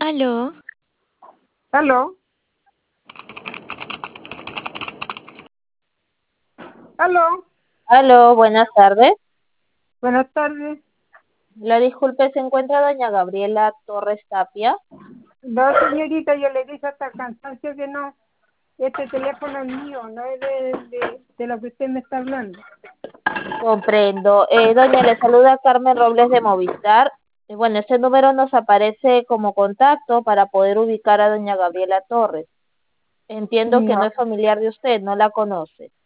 Aló, Aló, aló, Aló, buenas tardes. buenas tardes. La disculpe, ¿se encuentra doña Gabriela Torres Tapia? No, señorita, yo le dije hasta el cansancio que no, este teléfono es mío, no es de lo que usted me está hablando. Comprendo. Doña, le saluda Carmen Robles de Movistar. Bueno, este número nos aparece como contacto para poder ubicar a doña Gabriela Torres. Entiendo que no No, es familiar de usted, no la conoce.